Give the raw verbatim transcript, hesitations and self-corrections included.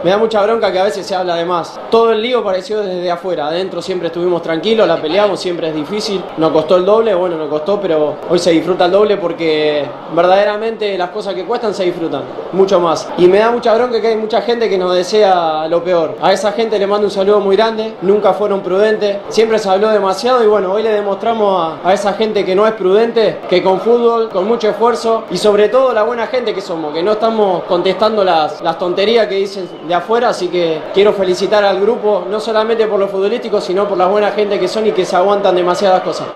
Me da mucha bronca que a veces se habla de más. Todo el lío pareció desde afuera, adentro siempre estuvimos tranquilos, la peleamos, siempre es difícil. Nos costó el doble, bueno, nos costó, pero hoy se disfruta el doble porque verdaderamente las cosas que cuestan se disfrutan, mucho más. Y me da mucha bronca que hay mucha gente que nos desea lo peor. A esa gente le mando un saludo muy grande, nunca fueron prudentes, siempre se habló demasiado y bueno, hoy le demostramos a, a esa gente que no es prudente, que con fútbol, con mucho esfuerzo y sobre todo la buena gente que somos, que no estamos contestando las, las tonterías que dicen de afuera, así que quiero felicitar al grupo, no solamente por lo futbolístico, sino por la buena gente que son y que se aguantan demasiadas cosas.